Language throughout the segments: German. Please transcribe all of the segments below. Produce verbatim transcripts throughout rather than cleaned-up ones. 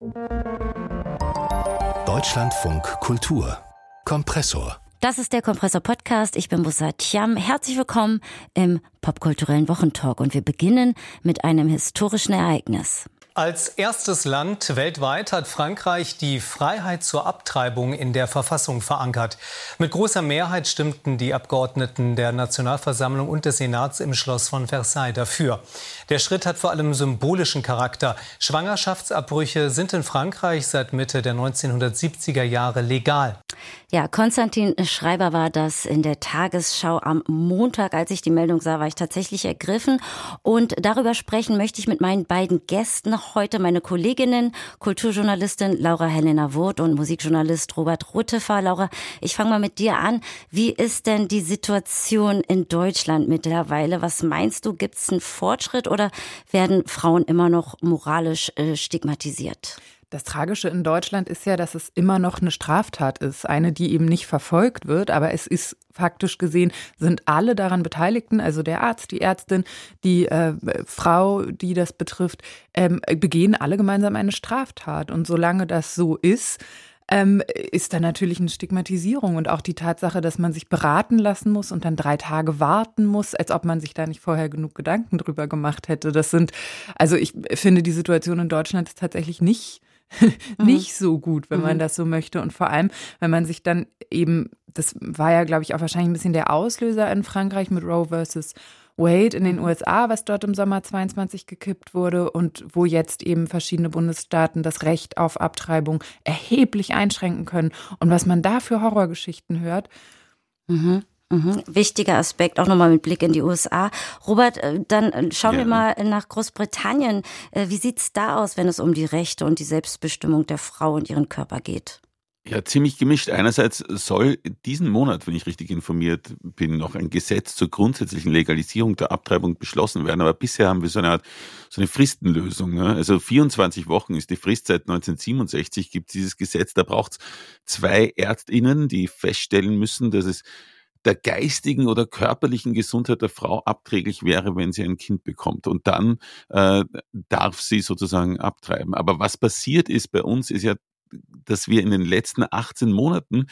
Deutschlandfunk Kultur Kompressor. Das ist der Kompressor-Podcast. Ich bin Bussard Thiam. Herzlich willkommen im popkulturellen Wochentalk. Und wir beginnen mit einem historischen Ereignis. Als erstes Land weltweit hat Frankreich die Freiheit zur Abtreibung in der Verfassung verankert. Mit großer Mehrheit stimmten die Abgeordneten der Nationalversammlung und des Senats im Schloss von Versailles dafür. Der Schritt hat vor allem symbolischen Charakter. Schwangerschaftsabbrüche sind in Frankreich seit Mitte der neunzehnhundertsiebziger Jahre legal. Ja, Konstantin Schreiber war das in der Tagesschau am Montag. Als ich die Meldung sah, war ich tatsächlich ergriffen. Und darüber sprechen möchte ich mit meinen beiden Gästen heute, meine Kolleginnen, Kulturjournalistin Laura Helena Wurth und Musikjournalist Robert Ruttefer. Laura, ich fange mal mit dir an. Wie ist denn die Situation in Deutschland mittlerweile? Was meinst du, gibt es einen Fortschritt oder werden Frauen immer noch moralisch äh, stigmatisiert? Das Tragische in Deutschland ist ja, dass es immer noch eine Straftat ist. Eine, die eben nicht verfolgt wird, aber es ist faktisch gesehen, sind alle daran Beteiligten, also der Arzt, die Ärztin, die äh, Frau, die das betrifft, ähm, begehen alle gemeinsam eine Straftat. Und solange das so ist, ähm, ist da natürlich eine Stigmatisierung und auch die Tatsache, dass man sich beraten lassen muss und dann drei Tage warten muss, als ob man sich da nicht vorher genug Gedanken drüber gemacht hätte. Das sind, also ich finde, die Situation in Deutschland ist tatsächlich nicht nicht mhm. so gut, wenn man mhm. das so möchte. Und vor allem, wenn man sich dann eben, das war ja, glaube ich, auch wahrscheinlich ein bisschen der Auslöser in Frankreich mit Roe versus Wade in den U S A, was dort im Sommer zweiundzwanzig gekippt wurde und wo jetzt eben verschiedene Bundesstaaten das Recht auf Abtreibung erheblich einschränken können. Und was man da für Horrorgeschichten hört. Mhm. Mhm. Wichtiger Aspekt, auch nochmal mit Blick in die U S A. Robert, dann schauen ja. wir mal nach Großbritannien. Wie sieht's da aus, wenn es um die Rechte und die Selbstbestimmung der Frau und ihren Körper geht? Ja, ziemlich gemischt. Einerseits soll diesen Monat, wenn ich richtig informiert bin, noch ein Gesetz zur grundsätzlichen Legalisierung der Abtreibung beschlossen werden. Aber bisher haben wir so eine Art, so eine Fristenlösung. Ne? Also vierundzwanzig Wochen ist die Frist. Seit neunzehnhundertsiebenundsechzig gibt es dieses Gesetz. Da braucht es zwei ÄrztInnen, die feststellen müssen, dass es der geistigen oder körperlichen Gesundheit der Frau abträglich wäre, wenn sie ein Kind bekommt. Und dann äh, darf sie sozusagen abtreiben. Aber was passiert ist bei uns, ist ja, dass wir in den letzten achtzehn Monaten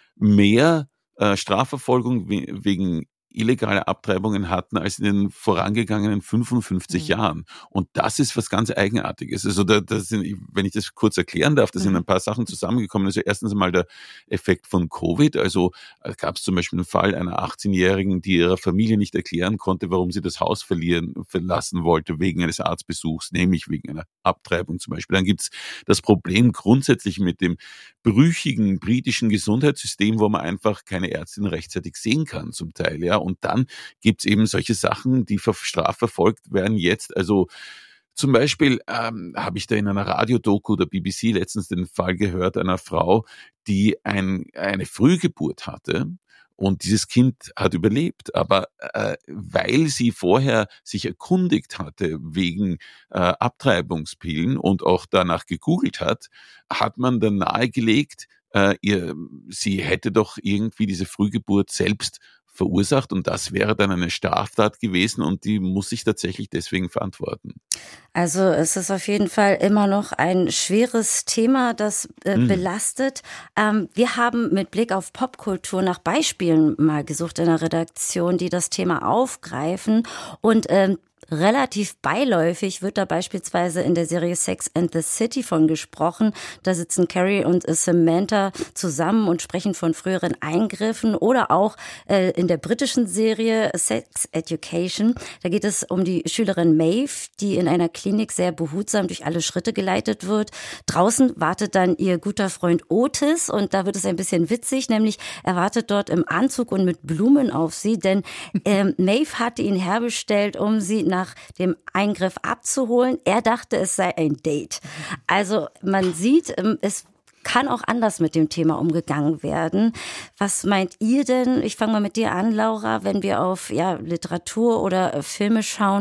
mehr äh, Strafverfolgung we- wegen illegale Abtreibungen hatten als in den vorangegangenen fünfundfünfzig mhm. Jahren. Und das ist was ganz Eigenartiges. Also da, das sind, wenn ich das kurz erklären darf, da sind ein paar Sachen zusammengekommen. Also erstens einmal der Effekt von Covid. Also gab es zum Beispiel einen Fall einer achtzehnjährigen, die ihrer Familie nicht erklären konnte, warum sie das Haus verlieren, verlassen wollte wegen eines Arztbesuchs, nämlich wegen einer Abtreibung zum Beispiel. Dann gibt es das Problem grundsätzlich mit dem brüchigen britischen Gesundheitssystem, wo man einfach keine Ärztin rechtzeitig sehen kann zum Teil, ja. Und dann gibt's eben solche Sachen, die strafverfolgt werden jetzt. Also zum Beispiel ähm, habe ich da in einer Radiodoku der B B C letztens den Fall gehört einer Frau, die ein, eine Frühgeburt hatte. Und dieses Kind hat überlebt, aber äh, weil sie vorher sich erkundigt hatte wegen äh, Abtreibungspillen und auch danach gegoogelt hat, hat man dann nahegelegt, äh, ihr, sie hätte doch irgendwie diese Frühgeburt selbst verursacht und das wäre dann eine Straftat gewesen und die muss sich tatsächlich deswegen verantworten. Also es ist auf jeden Fall immer noch ein schweres Thema, das äh, mhm. belastet. Ähm, wir haben mit Blick auf Popkultur nach Beispielen mal gesucht in der Redaktion, die das Thema aufgreifen und ähm, relativ beiläufig wird da beispielsweise in der Serie Sex and the City von gesprochen. Da sitzen Carrie und Samantha zusammen und sprechen von früheren Eingriffen. Oder auch äh, in der britischen Serie Sex Education. Da geht es um die Schülerin Maeve, die in einer Klinik sehr behutsam durch alle Schritte geleitet wird. Draußen wartet dann ihr guter Freund Otis und da wird es ein bisschen witzig, nämlich er wartet dort im Anzug und mit Blumen auf sie, denn ähm, Maeve hatte ihn herbestellt, um sie nach dem Eingriff abzuholen. Er dachte, es sei ein Date. Also man sieht, es kann auch anders mit dem Thema umgegangen werden. Was meint ihr denn? Ich fange mal mit dir an, Laura, wenn wir auf ja, Literatur oder Filme schauen.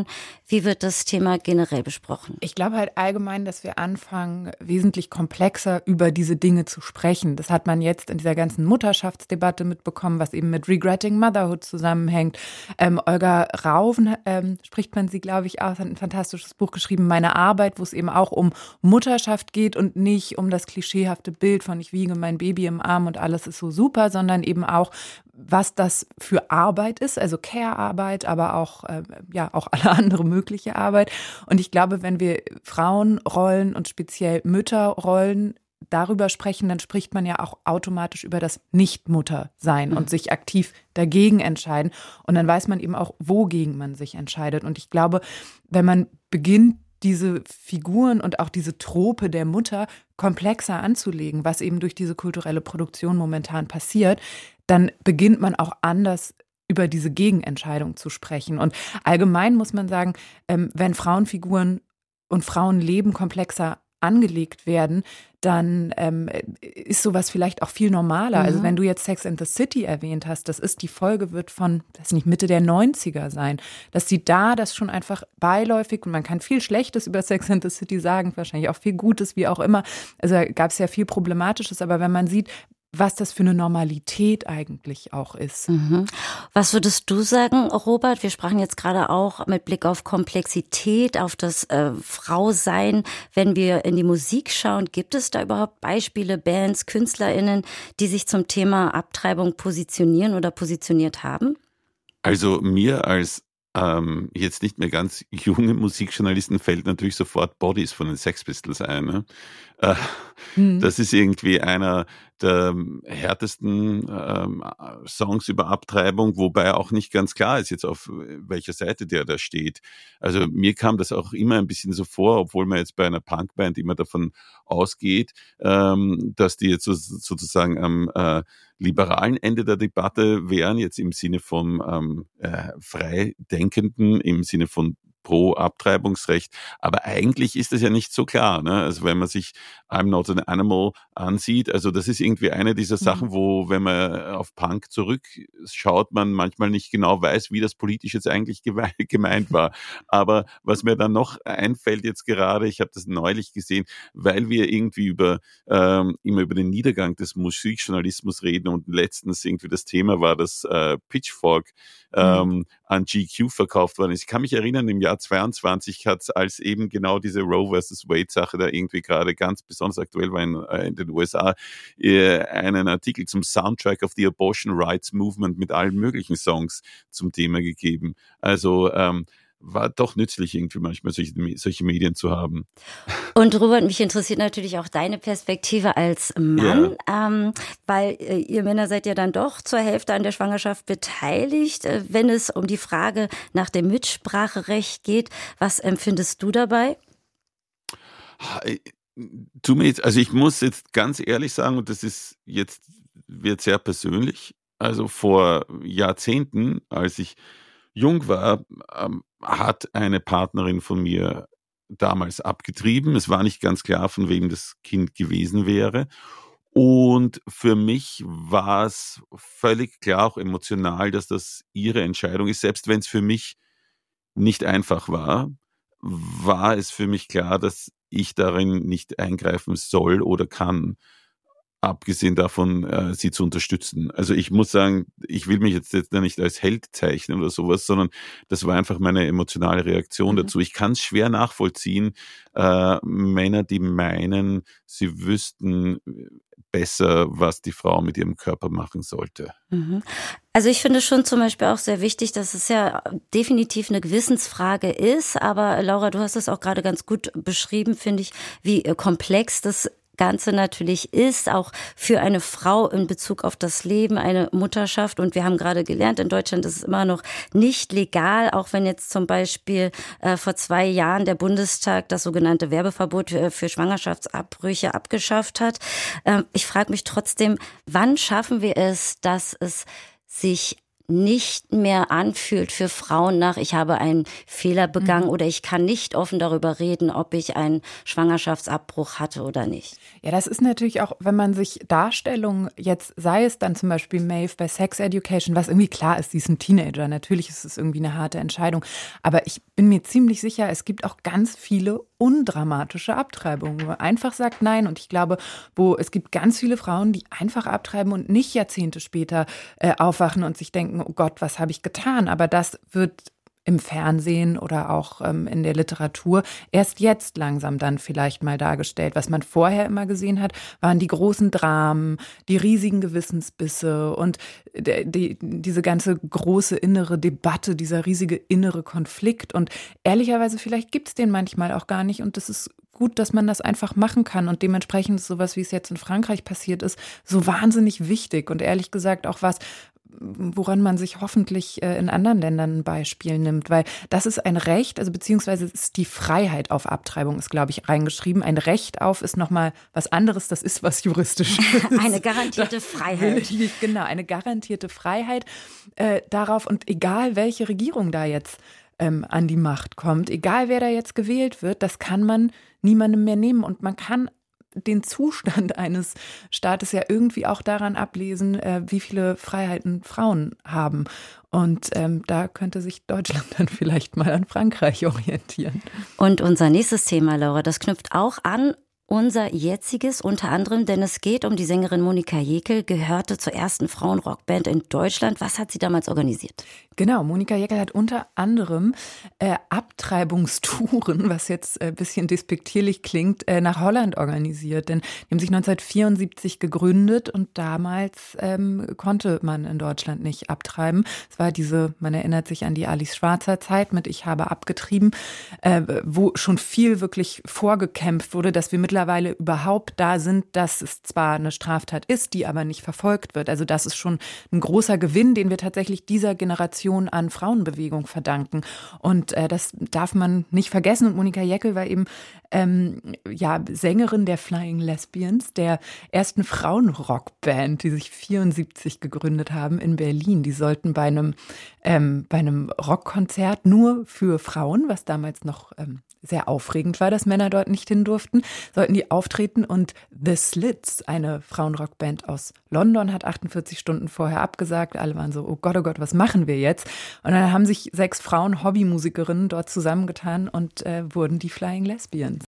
Wie wird das Thema generell besprochen? Ich glaube halt allgemein, dass wir anfangen, wesentlich komplexer über diese Dinge zu sprechen. Das hat man jetzt in dieser ganzen Mutterschaftsdebatte mitbekommen, was eben mit Regretting Motherhood zusammenhängt. Ähm, Olga Rauven, ähm, spricht man sie, glaube ich, aus, hat ein fantastisches Buch geschrieben, Meine Arbeit, wo es eben auch um Mutterschaft geht und nicht um das klischeehafte Bild von ich wiege mein Baby im Arm und alles ist so super, sondern eben auch, was das für Arbeit ist, also Care-Arbeit, aber auch, äh, ja, auch alle andere mögliche Arbeit. Und ich glaube, wenn wir Frauenrollen und speziell Mütterrollen darüber sprechen, dann spricht man ja auch automatisch über das Nicht-Mutter-Sein und sich aktiv dagegen entscheiden. Und dann weiß man eben auch, wogegen man sich entscheidet. Und ich glaube, wenn man beginnt, diese Figuren und auch diese Trope der Mutter komplexer anzulegen, was eben durch diese kulturelle Produktion momentan passiert, dann beginnt man auch anders über diese Gegenentscheidung zu sprechen. Und allgemein muss man sagen, wenn Frauenfiguren und Frauenleben komplexer angelegt werden, dann ähm, ist sowas vielleicht auch viel normaler. Mhm. Also wenn du jetzt Sex and the City erwähnt hast, das ist, die Folge wird von, das nicht Mitte der neunziger sein, dass sie da das schon einfach beiläufig, und man kann viel Schlechtes über Sex and the City sagen, wahrscheinlich auch viel Gutes, wie auch immer. Also da gab es ja viel Problematisches, aber wenn man sieht, was das für eine Normalität eigentlich auch ist. Mhm. Was würdest du sagen, Robert? Wir sprachen jetzt gerade auch mit Blick auf Komplexität, auf das äh, Frausein. Wenn wir in die Musik schauen, gibt es da überhaupt Beispiele, Bands, KünstlerInnen, die sich zum Thema Abtreibung positionieren oder positioniert haben? Also mir als ähm, jetzt nicht mehr ganz junge Musikjournalisten fällt natürlich sofort Bodies von den Sex Pistols ein. Ne? Äh, mhm. Das ist irgendwie einer der härtesten ähm, Songs über Abtreibung, wobei auch nicht ganz klar ist jetzt, auf welcher Seite der da steht. Also mir kam das auch immer ein bisschen so vor, obwohl man jetzt bei einer Punkband immer davon ausgeht, ähm, dass die jetzt so, sozusagen am äh, liberalen Ende der Debatte wären, jetzt im Sinne von ähm, äh, Freidenkenden, im Sinne von pro Abtreibungsrecht. Aber eigentlich ist das ja nicht so klar. Ne? Also wenn man sich I'm Not an Animal ansieht, also das ist irgendwie eine dieser Sachen, wo, wenn man auf Punk zurückschaut, man manchmal nicht genau weiß, wie das politisch jetzt eigentlich gemeint war. Aber was mir dann noch einfällt jetzt gerade, ich habe das neulich gesehen, weil wir irgendwie über ähm, immer über den Niedergang des Musikjournalismus reden und letztens irgendwie das Thema war, dass äh, Pitchfork ähm, mhm. an G Q verkauft worden ist. Ich kann mich erinnern, im Jahr zweiundzwanzig hat es, als eben genau diese Roe versus Wade-Sache da irgendwie gerade ganz besonders aktuell war in, äh, in den U S A, äh, einen Artikel zum Soundtrack of the Abortion Rights Movement mit allen möglichen Songs zum Thema gegeben. Also ähm, war doch nützlich, irgendwie manchmal solche, solche Medien zu haben. Und Robert, mich interessiert natürlich auch deine Perspektive als Mann, ja. ähm, weil äh, ihr Männer seid ja dann doch zur Hälfte an der Schwangerschaft beteiligt, äh, wenn es um die Frage nach dem Mitspracherecht geht. Was empfindest du dabei? Tu mir jetzt, also ich muss jetzt ganz ehrlich sagen, und das ist jetzt, wird sehr persönlich, also vor Jahrzehnten, als ich jung war, ähm, hat eine Partnerin von mir damals abgetrieben. Es war nicht ganz klar, von wem das Kind gewesen wäre. Und für mich war es völlig klar, auch emotional, dass das ihre Entscheidung ist. Selbst wenn es für mich nicht einfach war, war es für mich klar, dass ich darin nicht eingreifen soll oder kann, abgesehen davon, äh, sie zu unterstützen. Also ich muss sagen, ich will mich jetzt, jetzt nicht als Held zeichnen oder sowas, sondern das war einfach meine emotionale Reaktion mhm. dazu. Ich kann es schwer nachvollziehen, äh, Männer, die meinen, sie wüssten besser, was die Frau mit ihrem Körper machen sollte. Mhm. Also ich finde schon zum Beispiel auch sehr wichtig, dass es ja definitiv eine Gewissensfrage ist, aber Laura, du hast es auch gerade ganz gut beschrieben, finde ich, wie komplex das Ganze natürlich ist, auch für eine Frau in Bezug auf das Leben, eine Mutterschaft. Und wir haben gerade gelernt, in Deutschland ist es immer noch nicht legal, auch wenn jetzt zum Beispiel äh, vor zwei Jahren der Bundestag das sogenannte Werbeverbot für, für Schwangerschaftsabbrüche abgeschafft hat. Ähm, ich frage mich trotzdem, wann schaffen wir es, dass es sich nicht mehr anfühlt für Frauen nach, ich habe einen Fehler begangen mhm. oder ich kann nicht offen darüber reden, ob ich einen Schwangerschaftsabbruch hatte oder nicht. Ja, das ist natürlich auch, wenn man sich Darstellungen jetzt, sei es dann zum Beispiel Maeve bei Sex Education, was irgendwie klar ist, sie ist ein Teenager, natürlich ist es irgendwie eine harte Entscheidung, aber ich bin mir ziemlich sicher, es gibt auch ganz viele undramatische Abtreibungen, wo man einfach sagt nein, und ich glaube, wo es gibt ganz viele Frauen, die einfach abtreiben und nicht Jahrzehnte später äh, aufwachen und sich denken, oh Gott, was habe ich getan? Aber das wird im Fernsehen oder auch ähm, in der Literatur erst jetzt langsam dann vielleicht mal dargestellt. Was man vorher immer gesehen hat, waren die großen Dramen, die riesigen Gewissensbisse und die, die, diese ganze große innere Debatte, dieser riesige innere Konflikt. Und ehrlicherweise, vielleicht gibt es den manchmal auch gar nicht, und das ist gut, dass man das einfach machen kann, und dementsprechend ist sowas, wie es jetzt in Frankreich passiert ist, so wahnsinnig wichtig und ehrlich gesagt auch was, woran man sich hoffentlich in anderen Ländern ein Beispiel nimmt, weil das ist ein Recht, also beziehungsweise ist die Freiheit auf Abtreibung, ist, glaube ich, reingeschrieben. Ein Recht auf ist nochmal was anderes, das ist was Juristisches. Eine garantierte Freiheit. Genau, eine garantierte Freiheit äh, darauf, und egal welche Regierung da jetzt ähm, an die Macht kommt, egal wer da jetzt gewählt wird, das kann man niemandem mehr nehmen, und man kann den Zustand eines Staates ja irgendwie auch daran ablesen, äh, wie viele Freiheiten Frauen haben. Und ähm, da könnte sich Deutschland dann vielleicht mal an Frankreich orientieren. Und unser nächstes Thema, Laura, das knüpft auch an unser jetziges, unter anderem, denn es geht um die Sängerin Monika Jekel, gehörte zur ersten Frauenrockband in Deutschland. Was hat sie damals organisiert? Genau, Monika Jekel hat unter anderem äh, Abtreibungstouren, was jetzt ein äh, bisschen despektierlich klingt, äh, nach Holland organisiert. Denn die haben sich neunzehnhundertvierundsiebzig gegründet, und damals ähm, konnte man in Deutschland nicht abtreiben. Es war diese, man erinnert sich an die Alice Schwarzer Zeit mit Ich habe abgetrieben, äh, wo schon viel wirklich vorgekämpft wurde, dass wir mittlerweile überhaupt da sind, dass es zwar eine Straftat ist, die aber nicht verfolgt wird. Also das ist schon ein großer Gewinn, den wir tatsächlich dieser Generation an Frauenbewegung verdanken. Und äh, das darf man nicht vergessen. Und Monika Jekel war eben ähm, ja, Sängerin der Flying Lesbians, der ersten Frauenrockband, die sich vierundsiebzig gegründet haben in Berlin. Die sollten bei einem, ähm, bei einem Rockkonzert nur für Frauen, was damals noch ähm, sehr aufregend war, dass Männer dort nicht hin durften, sollten die auftreten, und The Slits, eine Frauenrockband aus London, hat achtundvierzig Stunden vorher abgesagt. Alle waren so, oh Gott, oh Gott, was machen wir jetzt? Und dann haben sich sechs Frauen, Hobbymusikerinnen, dort zusammengetan und äh, wurden die Flying Lesbians.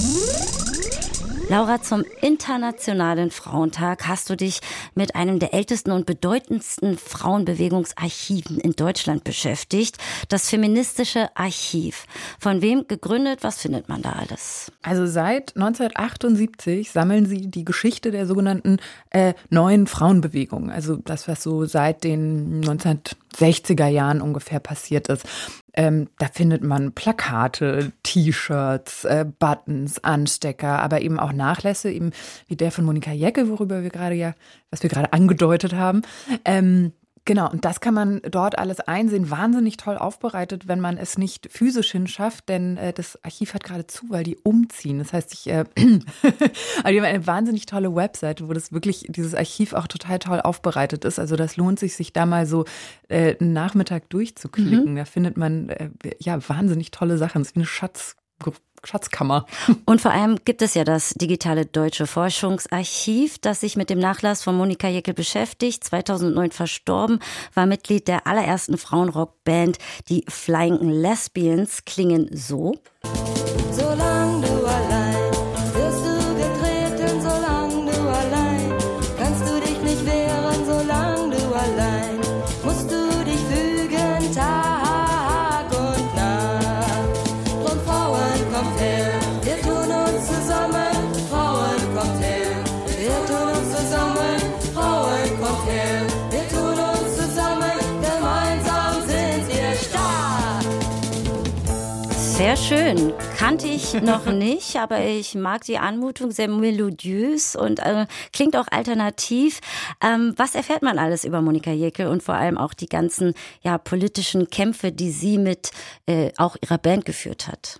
Laura, zum Internationalen Frauentag hast du dich mit einem der ältesten und bedeutendsten Frauenbewegungsarchiven in Deutschland beschäftigt, das Feministische Archiv. Von wem gegründet? Was findet man da alles? Also seit neunzehnhundertachtundsiebzig sammeln sie die Geschichte der sogenannten äh, neuen Frauenbewegung. Also das, was so seit den neunzehnhundertsechziger Jahren ungefähr passiert ist. Ähm, da findet man Plakate, T-Shirts, äh, Buttons, Anstecker, aber eben auch Nachlässe, eben wie der von Monika Jekel, worüber wir gerade ja, was wir gerade angedeutet haben. Ähm, Genau, und das kann man dort alles einsehen. Wahnsinnig toll aufbereitet, wenn man es nicht physisch hinschafft, denn äh, das Archiv hat gerade zu, weil die umziehen. Das heißt, ich, äh, also die haben eine wahnsinnig tolle Webseite, wo das wirklich, dieses Archiv auch total toll aufbereitet ist. Also das lohnt sich, sich da mal so äh, einen Nachmittag durchzuklicken. Mhm. Da findet man äh, ja wahnsinnig tolle Sachen. Das ist wie eine Schatz. Schatzkammer. Und vor allem gibt es ja das digitale Deutsche Forschungsarchiv, das sich mit dem Nachlass von Monika Jekel beschäftigt. zweitausendneun verstorben, war Mitglied der allerersten Frauenrockband. Die Flying Lesbians klingen so. Solange du allein wirst du getreten, solange du allein kannst du dich nicht wehren, solange du allein musst du dich fügen, Tag und Nacht. Drum Frauen, kommt her, wir tun uns zusammen, Frauen, kommt her, wir tun uns zusammen, Frauen, kommt her, wir tun uns zusammen, gemeinsam sind wir stark. Sehr schön. Kannte ich noch nicht, aber ich mag die Anmutung, sehr melodiös und äh, klingt auch alternativ. Ähm, was erfährt man alles über Monika Jekel und vor allem auch die ganzen ja, politischen Kämpfe, die sie mit äh, auch ihrer Band geführt hat?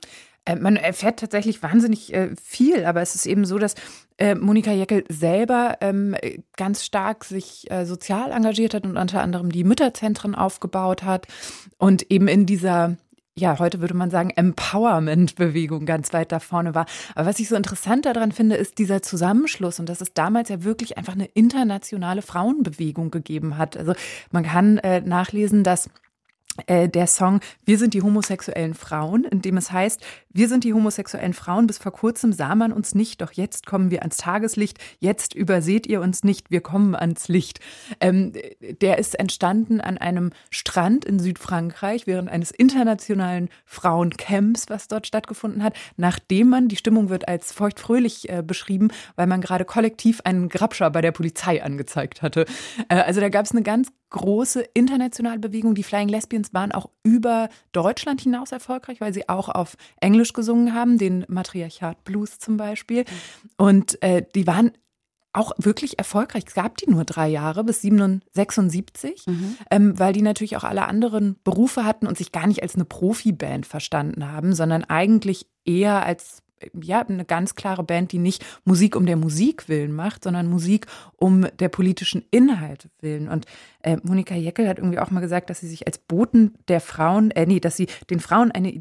Man erfährt tatsächlich wahnsinnig äh, viel, aber es ist eben so, dass äh, Monika Jäckel selber ähm, ganz stark sich äh, sozial engagiert hat und unter anderem die Mütterzentren aufgebaut hat und eben in dieser, ja, heute würde man sagen, Empowerment-Bewegung ganz weit da vorne war. Aber was ich so interessant daran finde, ist dieser Zusammenschluss und dass es damals ja wirklich einfach eine internationale Frauenbewegung gegeben hat. Also man kann äh, nachlesen, dass der Song Wir sind die homosexuellen Frauen, in dem es heißt, wir sind die homosexuellen Frauen, bis vor kurzem sah man uns nicht, doch jetzt kommen wir ans Tageslicht, jetzt überseht ihr uns nicht, wir kommen ans Licht. Ähm, der ist entstanden an einem Strand in Südfrankreich während eines internationalen Frauencamps, was dort stattgefunden hat, nachdem man, die Stimmung wird als feuchtfröhlich äh, beschrieben, weil man gerade kollektiv einen Grabscher bei der Polizei angezeigt hatte. Äh, also da gab es eine ganz große internationale Bewegung. Die Flying Lesbians waren auch über Deutschland hinaus erfolgreich, weil sie auch auf Englisch gesungen haben, den Matriarchat Blues zum Beispiel. Und äh, die waren auch wirklich erfolgreich. Es gab die nur drei Jahre, bis sechsundsiebzig, mhm. ähm, weil die natürlich auch alle anderen Berufe hatten und sich gar nicht als eine Profiband verstanden haben, sondern eigentlich eher als ja, eine ganz klare Band, die nicht Musik um der Musik willen macht, sondern Musik um der politischen Inhalte willen. Und äh, Monika Jäckel hat irgendwie auch mal gesagt, dass sie sich als Boten der Frauen, äh, nee, dass sie den Frauen eine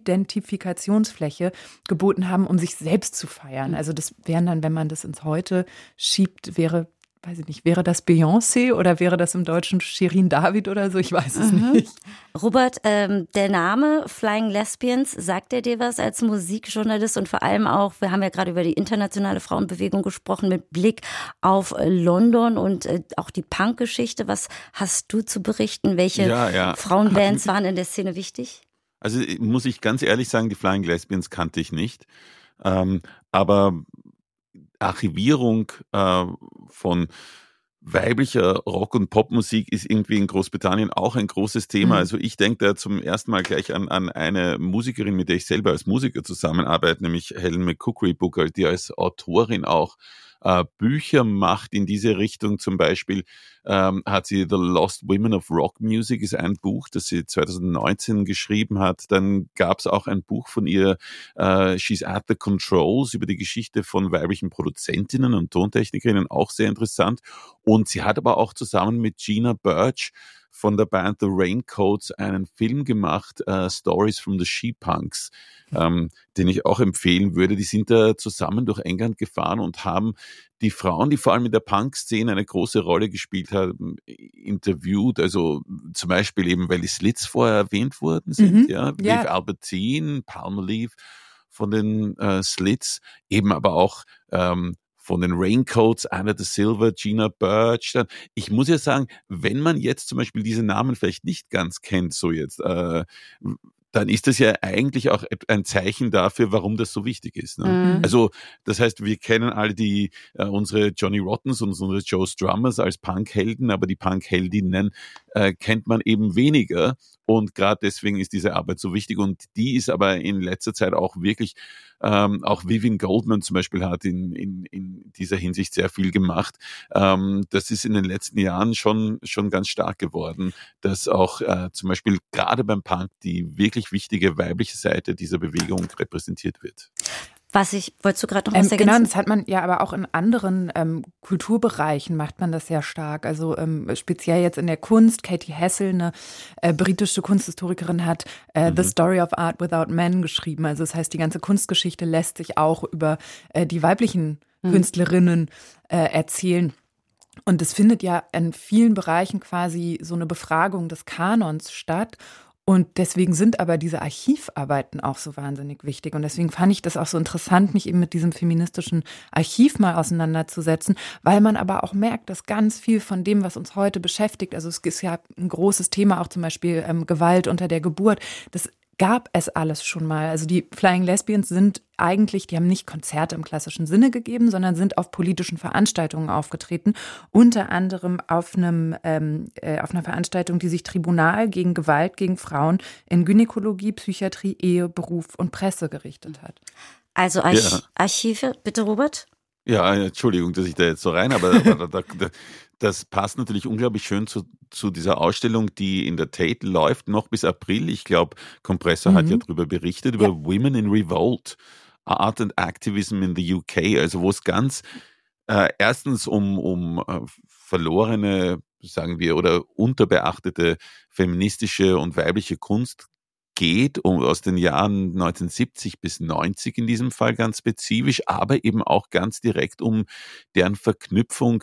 Identifikationsfläche geboten haben, um sich selbst zu feiern. Also das wären dann, wenn man das ins Heute schiebt, wäre weiß ich nicht, wäre das Beyoncé oder wäre das im Deutschen Shirin David oder so? Ich weiß es mhm. nicht. Robert, ähm, der Name Flying Lesbians, sagt er dir was als Musikjournalist und vor allem auch, wir haben ja gerade über die internationale Frauenbewegung gesprochen mit Blick auf London und äh, auch die Punk-Geschichte. Was hast du zu berichten? Welche ja, ja. Frauenbands waren in der Szene wichtig? Also muss ich ganz ehrlich sagen, die Flying Lesbians kannte ich nicht. Ähm, aber Archivierung äh, von weiblicher Rock- und Popmusik ist irgendwie in Großbritannien auch ein großes Thema. Mhm. Also ich denke da zum ersten Mal gleich an, an eine Musikerin, mit der ich selber als Musiker zusammenarbeite, nämlich Helen McCoukery-Booker, die als Autorin auch äh, Bücher macht in diese Richtung. Zum Beispiel ähm, hat sie The Lost Women of Rock Music, ist ein Buch, das sie zwanzig neunzehn geschrieben hat. Dann gab es auch ein Buch von ihr, äh, She's at the Controls, über die Geschichte von weiblichen Produzentinnen und Tontechnikerinnen, auch sehr interessant. Und sie hat aber auch zusammen mit Gina Birch von der Band The Raincoats einen Film gemacht, uh, Stories from the She-Punks, ähm, den ich auch empfehlen würde. Die sind da zusammen durch England gefahren und haben die Frauen, die vor allem in der Punk-Szene eine große Rolle gespielt haben, interviewt. Also zum Beispiel eben, weil die Slits vorher erwähnt worden sind, mhm. ja, ja. Viv Albertine, Palmolive von den äh, Slits, eben aber auch ähm, von den Raincoats, Anna de Silva, Gina Birch. Dann, ich muss ja sagen, wenn man jetzt zum Beispiel diese Namen vielleicht nicht ganz kennt, so jetzt, äh, dann ist das ja eigentlich auch ein Zeichen dafür, warum das so wichtig ist. Ne? Mhm. Also das heißt, wir kennen alle die äh, unsere Johnny Rottens und unsere Joe Strummers als Punkhelden, aber die Punkheldinnen äh, kennt man eben weniger. Und gerade deswegen ist diese Arbeit so wichtig. Und die ist aber in letzter Zeit auch wirklich, ähm, auch Vivian Goldman zum Beispiel hat in, in, in dieser Hinsicht sehr viel gemacht. Ähm, das ist in den letzten Jahren schon, schon ganz stark geworden, dass auch äh, zum Beispiel gerade beim Punk die wirklich wichtige weibliche Seite dieser Bewegung repräsentiert wird. Was ich, wolltest du gerade noch was ähm, ergänzen? Genau, das hat man ja aber auch in anderen ähm, Kulturbereichen macht man das sehr stark. Also ähm, speziell jetzt in der Kunst. Katie Hessel, eine äh, britische Kunsthistorikerin, hat äh, mhm. The Story of Art Without Men geschrieben. Also das heißt, die ganze Kunstgeschichte lässt sich auch über äh, die weiblichen mhm. Künstlerinnen äh, erzählen. Und es findet ja in vielen Bereichen quasi so eine Befragung des Kanons statt. Und deswegen sind aber diese Archivarbeiten auch so wahnsinnig wichtig. Und deswegen fand ich das auch so interessant, mich eben mit diesem feministischen Archiv mal auseinanderzusetzen, weil man aber auch merkt, dass ganz viel von dem, was uns heute beschäftigt, also es ist ja ein großes Thema, auch zum Beispiel ähm, Gewalt unter der Geburt, das gab es alles schon mal. Also die Flying Lesbians sind eigentlich, die haben nicht Konzerte im klassischen Sinne gegeben, sondern sind auf politischen Veranstaltungen aufgetreten. Unter anderem auf einem ähm, äh, auf einer Veranstaltung, die sich Tribunal gegen Gewalt gegen Frauen in Gynäkologie, Psychiatrie, Ehe, Beruf und Presse gerichtet hat. Also Arch- ja. Archive, bitte Robert? Ja, Entschuldigung, dass ich da jetzt so rein, aber, aber da, da, das passt natürlich unglaublich schön zu, zu dieser Ausstellung, die in der Tate läuft, noch bis April. Ich glaube, Kompressor mhm. hat ja darüber berichtet, über ja. Women in Revolt, Art and Activism in the U K, also wo es ganz äh, erstens um, um äh, verlorene, sagen wir, oder unterbeachtete feministische und weibliche Kunst geht, um, aus den Jahren neunzehnhundertsiebzig bis neunzig in diesem Fall ganz spezifisch, aber eben auch ganz direkt um deren Verknüpfung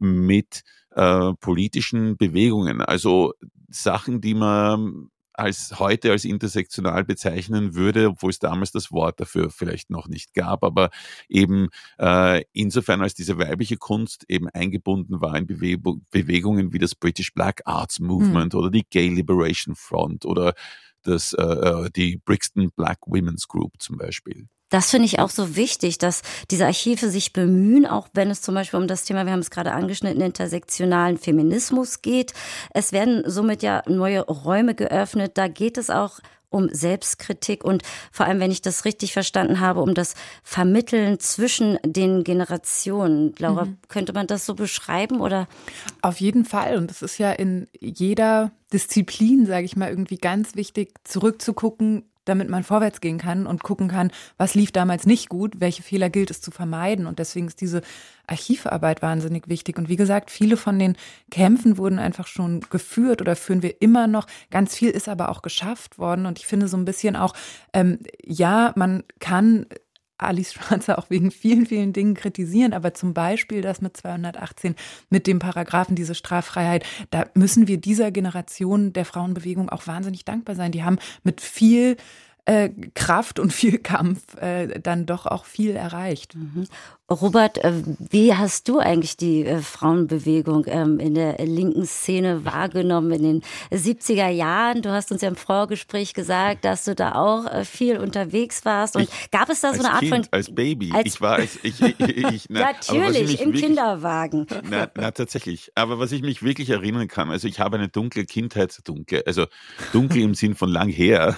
mit äh, politischen Bewegungen. Also Sachen, die man als heute als intersektional bezeichnen würde, obwohl es damals das Wort dafür vielleicht noch nicht gab, aber eben äh, insofern als diese weibliche Kunst eben eingebunden war in Bewe- Bewegungen wie das British Black Arts Movement mhm. oder die Gay Liberation Front oder das, äh, die Brixton Black Women's Group zum Beispiel. Das finde ich auch so wichtig, dass diese Archive sich bemühen, auch wenn es zum Beispiel um das Thema, wir haben es gerade angeschnitten, intersektionalen Feminismus geht. Es werden somit ja neue Räume geöffnet. Da geht es auch um Selbstkritik und vor allem, wenn ich das richtig verstanden habe, um das Vermitteln zwischen den Generationen. Laura, mhm. könnte man das so beschreiben oder? Auf jeden Fall. Und es ist ja in jeder Disziplin, sage ich mal, irgendwie ganz wichtig, zurückzugucken, damit man vorwärts gehen kann und gucken kann, was lief damals nicht gut, welche Fehler gilt es zu vermeiden. Und deswegen ist diese Archivarbeit wahnsinnig wichtig. Und wie gesagt, viele von den Kämpfen wurden einfach schon geführt oder führen wir immer noch. Ganz viel ist aber auch geschafft worden. Und ich finde so ein bisschen auch, ähm, ja, man kann Alice Schwarzer auch wegen vielen, vielen Dingen kritisieren, aber zum Beispiel das mit zweihundertachtzehn, mit dem Paragraphen, diese Straffreiheit, da müssen wir dieser Generation der Frauenbewegung auch wahnsinnig dankbar sein. Die haben mit viel äh, Kraft und viel Kampf äh, dann doch auch viel erreicht. Mhm. Robert, wie hast du eigentlich die Frauenbewegung in der linken Szene wahrgenommen in den siebziger Jahren? Du hast uns ja im Vorgespräch gesagt, dass du da auch viel unterwegs warst. Und ich, gab es da so eine Art kind, von... Als Baby. Als ich war als... Ich, ich, ich, na, Natürlich, im wirklich, Kinderwagen. Na, na, tatsächlich. Aber was ich mich wirklich erinnern kann, also ich habe eine dunkle Kindheit, dunkle, also dunkel im Sinn von lang her,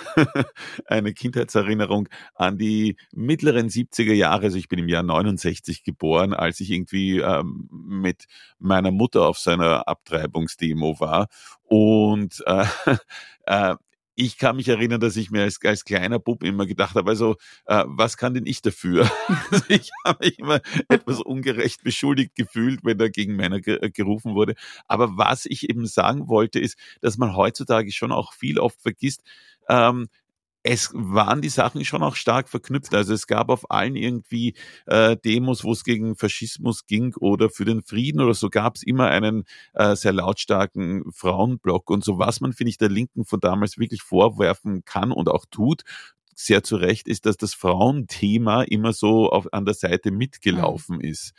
eine Kindheitserinnerung an die mittleren siebziger Jahre. Also ich bin im Jahr neunundsechzig geboren, als ich irgendwie ähm, mit meiner Mutter auf seiner Abtreibungsdemo war. Und äh, äh, ich kann mich erinnern, dass ich mir als, als kleiner Bub immer gedacht habe, also äh, was kann denn ich dafür? Also ich habe mich immer etwas ungerecht beschuldigt gefühlt, wenn da gegen Männer ge- gerufen wurde. Aber was ich eben sagen wollte, ist, dass man heutzutage schon auch viel oft vergisst, ähm, es waren die Sachen schon auch stark verknüpft. Also es gab auf allen irgendwie äh, Demos, wo es gegen Faschismus ging oder für den Frieden oder so, gab es immer einen äh, sehr lautstarken Frauenblock. Und so, was man, finde ich, der Linken von damals wirklich vorwerfen kann und auch tut, sehr zu Recht, ist, dass das Frauenthema immer so auf, an der Seite mitgelaufen ist.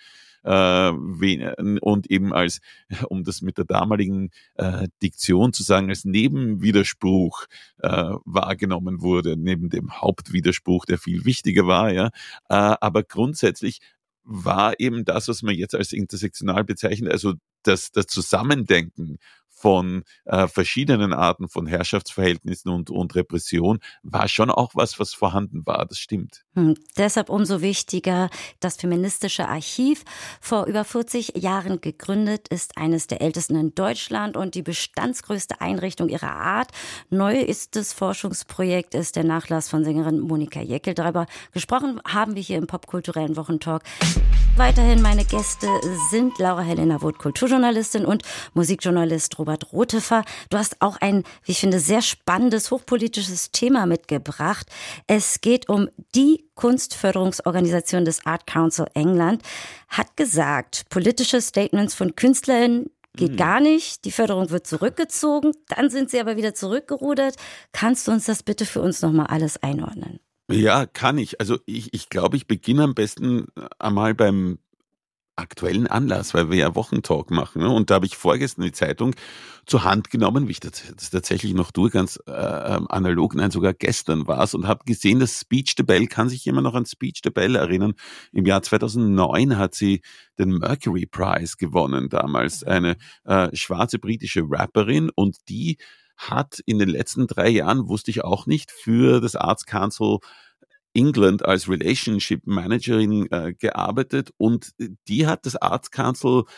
Und eben als, um das mit der damaligen äh, Diktion zu sagen, als Nebenwiderspruch äh, wahrgenommen wurde, neben dem Hauptwiderspruch, der viel wichtiger war, ja. Äh, aber grundsätzlich war eben das, was man jetzt als intersektional bezeichnet, also das, das Zusammendenken von äh, verschiedenen Arten von Herrschaftsverhältnissen und, und Repression war schon auch was, was vorhanden war. Das stimmt. Hm, deshalb umso wichtiger, das Feministische Archiv, vor über vierzig Jahren gegründet, ist eines der ältesten in Deutschland und die bestandsgrößte Einrichtung ihrer Art. Neu ist das Forschungsprojekt, ist der Nachlass von Sängerin Monika Jäckel. Darüber gesprochen haben wir hier im Popkulturellen Wochentalk. Weiterhin meine Gäste sind Laura Helena Woth, Kulturjournalistin, und Musikjournalist Robert Rotefer. Du hast auch ein, wie ich finde, sehr spannendes, hochpolitisches Thema mitgebracht. Es geht um die Kunstförderungsorganisation des Art Council England, hat gesagt, politische Statements von KünstlerInnen geht mhm. gar nicht. Die Förderung wird zurückgezogen, dann sind sie aber wieder zurückgerudert. Kannst du uns das bitte für uns nochmal alles einordnen? Ja, kann ich. Also ich, ich glaube, ich beginne am besten einmal beim aktuellen Anlass, weil wir ja Wochentalk machen. Ne? Und da habe ich vorgestern die Zeitung zur Hand genommen, wie ich das, das tatsächlich noch tue, ganz äh, analog, nein, sogar gestern war es, und habe gesehen, dass Speech the Bell, kann sich jemand noch an Speech the Bell erinnern? Im Jahr zweitausendneun hat sie den Mercury Prize gewonnen, damals eine äh, schwarze britische Rapperin, und die hat in den letzten drei Jahren, wusste ich auch nicht, für das Arts Council England als Relationship Managerin äh, gearbeitet, und die hat das Arts Council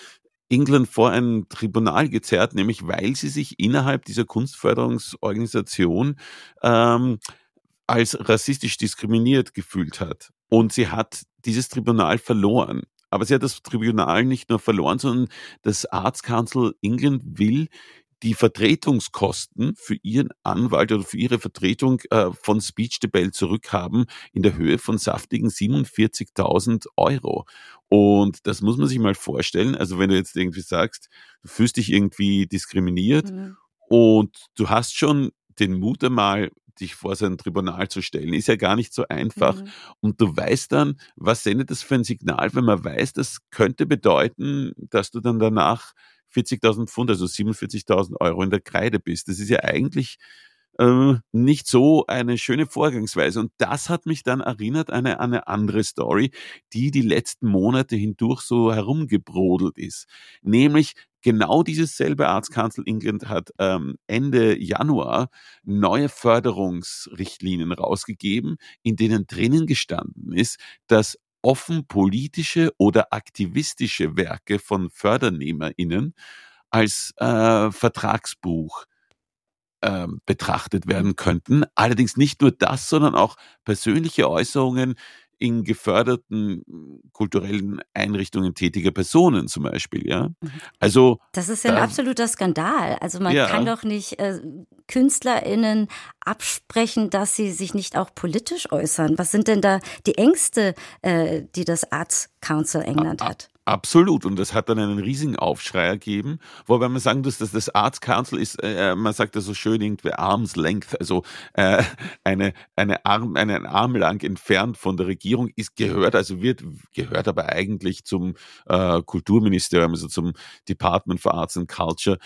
England vor ein Tribunal gezerrt, nämlich weil sie sich innerhalb dieser Kunstförderungsorganisation ähm, als rassistisch diskriminiert gefühlt hat. Und sie hat dieses Tribunal verloren. Aber sie hat das Tribunal nicht nur verloren, sondern das Arts Council England will die Vertretungskosten für ihren Anwalt oder für ihre Vertretung äh, von Speech the Bell zurückhaben in der Höhe von saftigen siebenundvierzigtausend Euro. Und das muss man sich mal vorstellen. Also wenn du jetzt irgendwie sagst, du fühlst dich irgendwie diskriminiert mhm. und du hast schon den Mut einmal, dich vor so ein Tribunal zu stellen, ist ja gar nicht so einfach. Mhm. Und du weißt dann, was sendet das für ein Signal, wenn man weiß, das könnte bedeuten, dass du dann danach vierzigtausend Pfund, also siebenundvierzigtausend Euro in der Kreide bist. Das ist ja eigentlich äh, nicht so eine schöne Vorgangsweise. Und das hat mich dann erinnert an eine, eine andere Story, die die letzten Monate hindurch so herumgebrodelt ist. Nämlich genau dieses selbe Arts Council England hat ähm, Ende Januar neue Förderungsrichtlinien rausgegeben, in denen drinnen gestanden ist, dass offen politische oder aktivistische Werke von FördernehmerInnen als äh, Vertragsbuch äh, betrachtet werden könnten. Allerdings nicht nur das, sondern auch persönliche Äußerungen in geförderten kulturellen Einrichtungen tätiger Personen zum Beispiel, ja. Also das ist ja ein äh, absoluter Skandal. Also man ja. kann doch nicht äh, KünstlerInnen absprechen, dass sie sich nicht auch politisch äußern. Was sind denn da die Ängste, äh, die das Arts Council England hat? Absolut. Und das hat dann einen riesigen Aufschrei ergeben, wobei man sagen muss, dass das Arts Council ist, äh, man sagt das so schön, irgendwie Arm's Length, also äh, eine, eine Arm, einen Arm lang entfernt von der Regierung, ist gehört, also wird, gehört aber eigentlich zum äh, Kulturministerium, also zum Department for Arts and Culture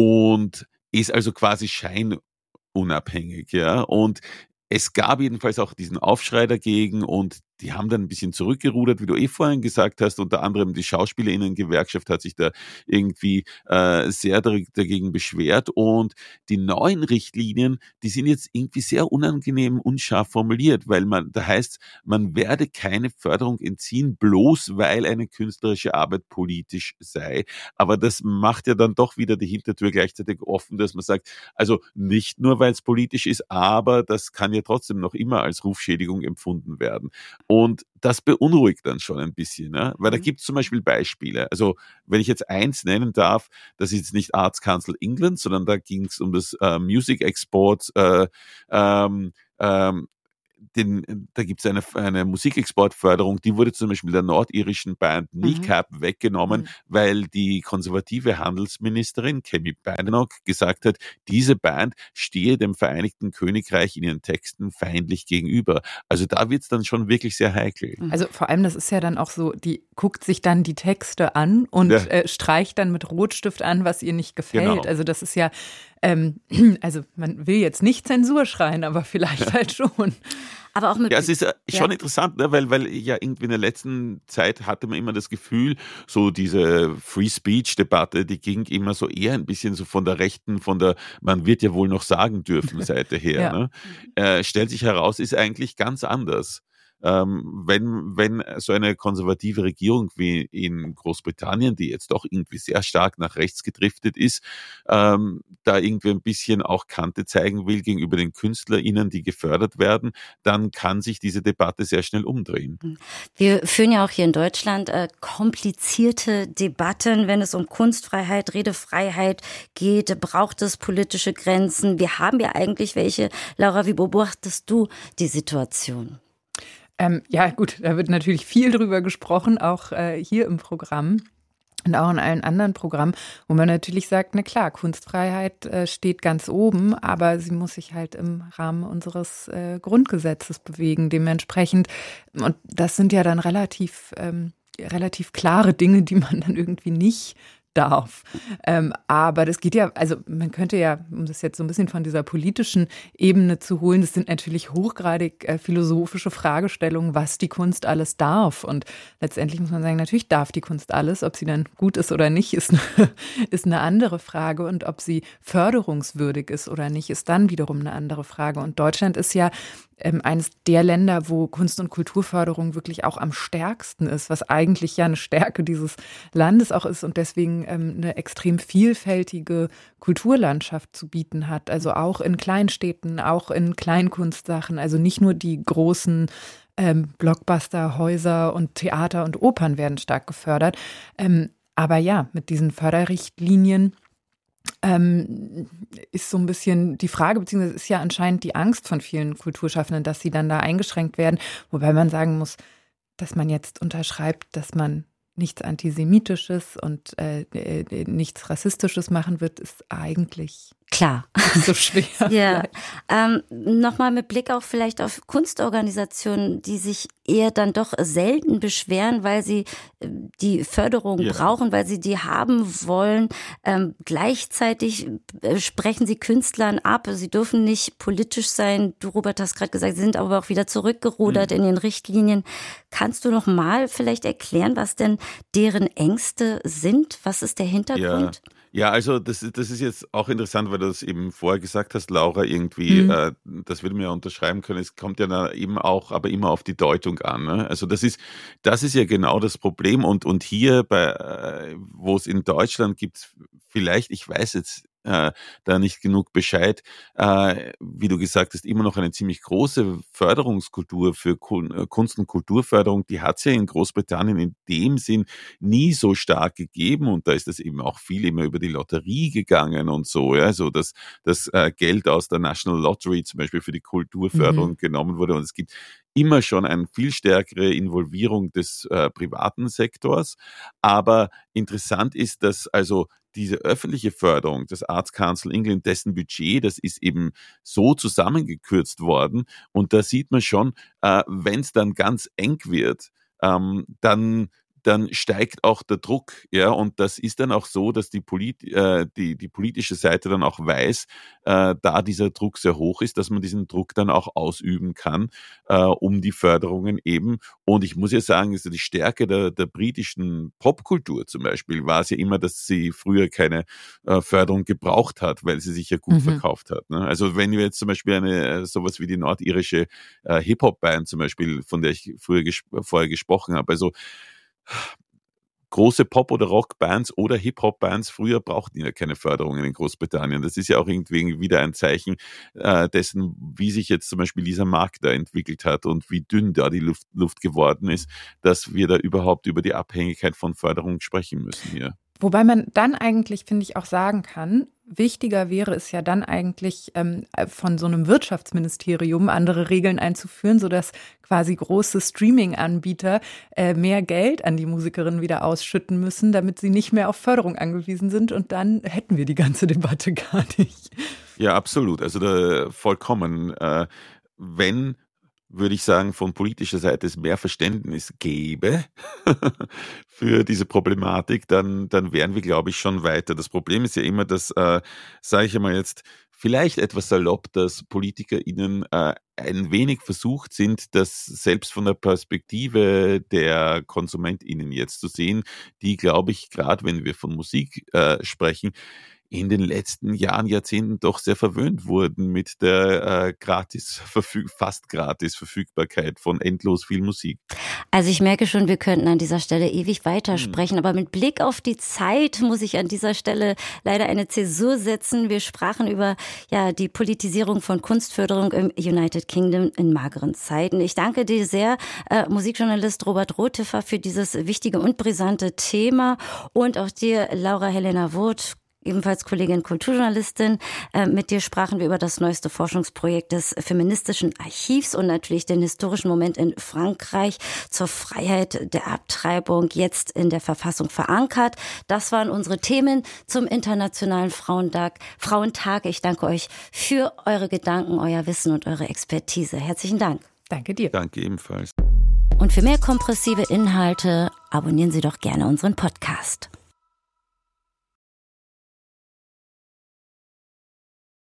und ist also quasi scheinunabhängig, ja. Und es gab jedenfalls auch diesen Aufschrei dagegen und die haben dann ein bisschen zurückgerudert, wie du eh vorhin gesagt hast. Unter anderem die SchauspielerInnen-Gewerkschaft hat sich da irgendwie äh, sehr dagegen beschwert. Und die neuen Richtlinien, die sind jetzt irgendwie sehr unangenehm unscharf formuliert, weil man, da heißt, man werde keine Förderung entziehen, bloß weil eine künstlerische Arbeit politisch sei. Aber das macht ja dann doch wieder die Hintertür gleichzeitig offen, dass man sagt, also nicht nur, weil es politisch ist, aber das kann ja trotzdem noch immer als Rufschädigung empfunden werden. Und das beunruhigt dann schon ein bisschen, ne? Weil da gibt es zum Beispiel Beispiele. Also wenn ich jetzt eins nennen darf, das ist jetzt nicht Arts Council England, sondern da ging es um das äh, Music Export, äh, ähm, ähm, Den, da gibt es eine, eine Musikexportförderung, die wurde zum Beispiel der nordirischen Band Kneecap mhm. weggenommen, mhm. weil die konservative Handelsministerin Kemi Badenoch gesagt hat, diese Band stehe dem Vereinigten Königreich in ihren Texten feindlich gegenüber. Also da wird es dann schon wirklich sehr heikel. Also vor allem, das ist ja dann auch so, die guckt sich dann die Texte an und ja. äh, streicht dann mit Rotstift an, was ihr nicht gefällt. Genau. Also das ist ja, ähm, also man will jetzt nicht Zensur schreien, aber vielleicht halt schon. Aber auch mit ja, es ist schon ja. interessant, ne? weil, weil ja irgendwie in der letzten Zeit hatte man immer das Gefühl, so diese Free-Speech-Debatte, die ging immer so eher ein bisschen so von der rechten, von der man wird ja wohl noch sagen dürfen Seite her. ja. ne? äh, stellt sich heraus, ist eigentlich ganz anders. Ähm, wenn, wenn so eine konservative Regierung wie in Großbritannien, die jetzt doch irgendwie sehr stark nach rechts gedriftet ist, ähm, da irgendwie ein bisschen auch Kante zeigen will gegenüber den KünstlerInnen, die gefördert werden, dann kann sich diese Debatte sehr schnell umdrehen. Wir führen ja auch hier in Deutschland äh, komplizierte Debatten, wenn es um Kunstfreiheit, Redefreiheit geht. Braucht es politische Grenzen? Wir haben ja eigentlich welche. Laura, wie beobachtest du die Situation? Ähm, ja gut, da wird natürlich viel drüber gesprochen, auch äh, hier im Programm und auch in allen anderen Programmen, wo man natürlich sagt, na klar, Kunstfreiheit äh, steht ganz oben, aber sie muss sich halt im Rahmen unseres äh, Grundgesetzes bewegen, dementsprechend. Und das sind ja dann relativ, ähm, relativ klare Dinge, die man dann irgendwie nicht darf. Ähm, aber das geht ja, also man könnte ja, um das jetzt so ein bisschen von dieser politischen Ebene zu holen, das sind natürlich hochgradig äh, philosophische Fragestellungen, was die Kunst alles darf. Und letztendlich muss man sagen, natürlich darf die Kunst alles. Ob sie dann gut ist oder nicht, ist eine, ist eine andere Frage. Und ob sie förderungswürdig ist oder nicht, ist dann wiederum eine andere Frage. Und Deutschland ist ja ähm, eines der Länder, wo Kunst- und Kulturförderung wirklich auch am stärksten ist, was eigentlich ja eine Stärke dieses Landes auch ist und deswegen ähm, eine extrem vielfältige Kulturlandschaft zu bieten hat. Also auch in Kleinstädten, auch in Kleinkunstsachen, also nicht nur die großen ähm, Blockbuster-Häuser und Theater und Opern werden stark gefördert. Ähm, aber ja, mit diesen Förderrichtlinien Ähm, ist so ein bisschen die Frage, beziehungsweise ist ja anscheinend die Angst von vielen Kulturschaffenden, dass sie dann da eingeschränkt werden. Wobei man sagen muss, dass man jetzt unterschreibt, dass man nichts Antisemitisches und äh, äh, nichts Rassistisches machen wird, ist eigentlich klar. nicht so schwer. Ja, ähm, nochmal mit Blick auch vielleicht auf Kunstorganisationen, die sich eher dann doch selten beschweren, weil sie äh, die Förderung Ja. brauchen, weil sie die haben wollen. Ähm, gleichzeitig äh, sprechen sie Künstlern ab. Sie dürfen nicht politisch sein. Du, Robert, hast gerade gesagt, sie sind aber auch wieder zurückgerudert Mhm. in den Richtlinien. Kannst du noch mal vielleicht erklären, was denn deren Ängste sind? Was ist der Hintergrund? Ja. Ja, also das, das ist jetzt auch interessant, weil du das eben vorher gesagt hast, Laura, irgendwie, Mhm. äh, das würde man ja unterschreiben können, es kommt ja da eben auch, aber immer auf die Deutung an. Ne? Also das ist, das ist ja genau das Problem und, und hier, bei, äh, wo es in Deutschland gibt, vielleicht, ich weiß jetzt äh, da nicht genug Bescheid, äh, wie du gesagt hast, immer noch eine ziemlich große Förderungskultur für Kun- äh, Kunst- und Kulturförderung, die hat es ja in Großbritannien in dem Sinn nie so stark gegeben und da ist das eben auch viel immer über die Lotterie gegangen und so, ja, so dass das äh, Geld aus der National Lottery zum Beispiel für die Kulturförderung Mhm. genommen wurde und es gibt immer schon eine viel stärkere Involvierung des äh, privaten Sektors, aber interessant ist, dass also diese öffentliche Förderung, das Arts Council England, dessen Budget, das ist eben so zusammengekürzt worden und da sieht man schon, äh, wenn es dann ganz eng wird, ähm, dann dann steigt auch der Druck, ja, und das ist dann auch so, dass die, Polit, äh, die, die politische Seite dann auch weiß, äh, da dieser Druck sehr hoch ist, dass man diesen Druck dann auch ausüben kann, äh, um die Förderungen eben. Und ich muss ja sagen, also die Stärke der, der britischen Popkultur zum Beispiel war es ja immer, dass sie früher keine äh, Förderung gebraucht hat, weil sie sich ja gut Mhm. verkauft hat. Ne? Also wenn wir jetzt zum Beispiel eine sowas wie die nordirische äh, Hip-Hop-Band zum Beispiel, von der ich früher ges vorher gesprochen habe, also große Pop- oder Rockbands oder Hip-Hop-Bands früher brauchten ja keine Förderungen in Großbritannien. Das ist ja auch irgendwie wieder ein Zeichen äh, dessen, wie sich jetzt zum Beispiel dieser Markt da entwickelt hat und wie dünn da die Luft, Luft geworden ist, dass wir da überhaupt über die Abhängigkeit von Förderung sprechen müssen hier. Wobei man dann eigentlich, finde ich, auch sagen kann, wichtiger wäre es ja dann eigentlich ähm, von so einem Wirtschaftsministerium andere Regeln einzuführen, sodass quasi große Streaming-Anbieter äh, mehr Geld an die Musikerinnen wieder ausschütten müssen, damit sie nicht mehr auf Förderung angewiesen sind und dann hätten wir die ganze Debatte gar nicht. Ja, absolut. Also da vollkommen. Äh, wenn würde ich sagen, von politischer Seite es mehr Verständnis gäbe für diese Problematik, dann, dann wären wir, glaube ich, schon weiter. Das Problem ist ja immer, dass, äh, sage ich einmal jetzt, vielleicht etwas salopp, dass PolitikerInnen äh, ein wenig versucht sind, das selbst von der Perspektive der KonsumentInnen jetzt zu sehen, die, glaube ich, gerade wenn wir von Musik äh, sprechen, in den letzten Jahren, Jahrzehnten doch sehr verwöhnt wurden mit der äh, gratis, verfüg- fast gratis Verfügbarkeit von endlos viel Musik. Also ich merke schon, wir könnten an dieser Stelle ewig weitersprechen, aber mit Blick auf die Zeit muss ich an dieser Stelle leider eine Zäsur setzen. Wir sprachen über ja die Politisierung von Kunstförderung im United Kingdom in mageren Zeiten. Ich danke dir sehr, äh, Musikjournalist Robert Rothiffer, für dieses wichtige und brisante Thema und auch dir, Laura Helena Woth, ebenfalls Kollegin Kulturjournalistin. Äh, mit dir sprachen wir über das neueste Forschungsprojekt des feministischen Archivs und natürlich den historischen Moment in Frankreich zur Freiheit der Abtreibung, jetzt in der Verfassung verankert. Das waren unsere Themen zum Internationalen Frauentag. Frauentag. Ich danke euch für eure Gedanken, euer Wissen und eure Expertise. Herzlichen Dank. Danke dir. Danke ebenfalls. Und für mehr kompressive Inhalte abonnieren Sie doch gerne unseren Podcast.